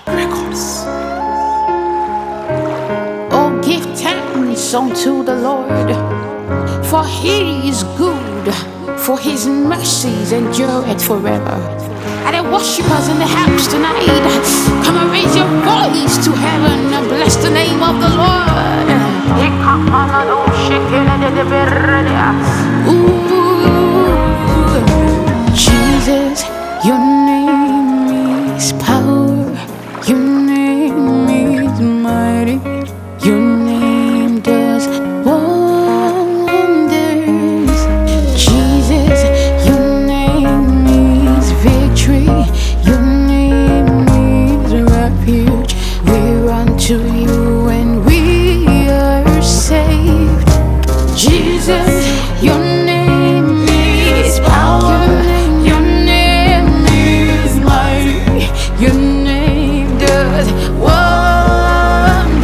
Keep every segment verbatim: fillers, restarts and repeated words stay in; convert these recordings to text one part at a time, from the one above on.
Records. Oh, give thanks unto the Lord, for he is good, for his mercies endureth forever. And the worshippers in the house tonight, come and raise your voice to heaven and bless the name of the Lord. Ooh, Jesus, your name is power, your name is mighty, your name does wonders. Jesus, your name is victory, your name is refuge. We run to you and we are saved. Jesus, your name is power, your name is mighty, your name does wonders.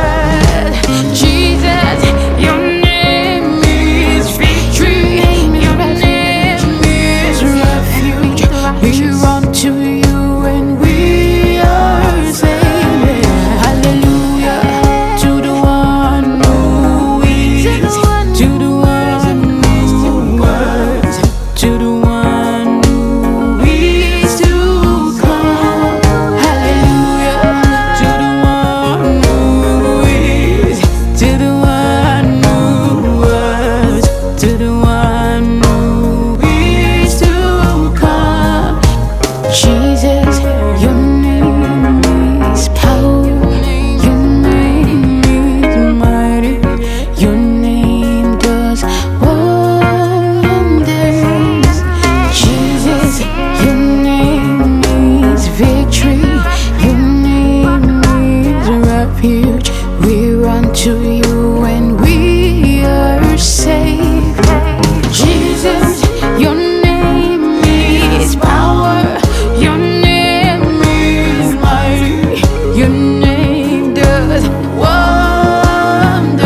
Jesus, your name is victory, your name is refuge. We run to you and we are saved. Hallelujah to the one who is, to the one who was, to the one who is to come. Hallelujah to the one who is, to the one who was, to the one who is to come. Jesus, your name is power, your name is mighty, your name does wonders. Jesus, your name is victory, your name is refuge. We run to you and we are saved. Jesus, your name is power, your name is mighty, your name does wonders.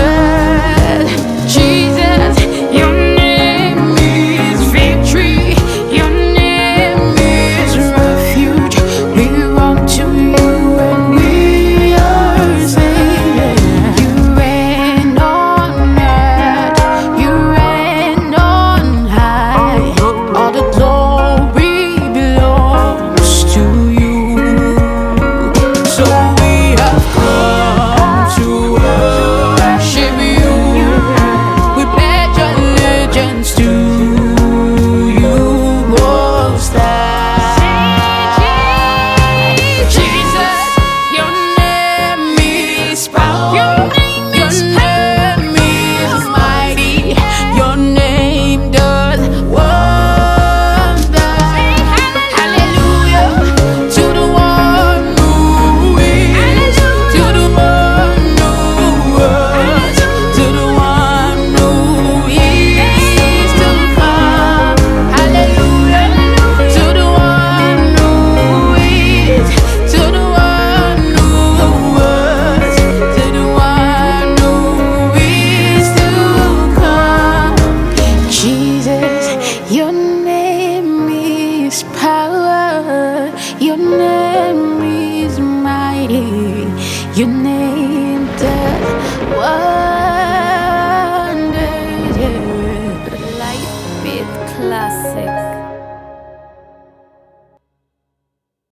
Jesus, your name is victory, your name is refuge. We run to you and we are saved. You reign on earth, you reign on high. All the glory belongs to you. So we have come to worship you. We pledge allegiance to you, Most High. Jesus, your name is power, your name is mighty, your name does wonders. Hallelujah to the one who is, to the one who was, to the one who is to come. Hallelujah to the one who is, to the one who was, to the one who is to come. Jesus, your name is power, your name is mighty, your name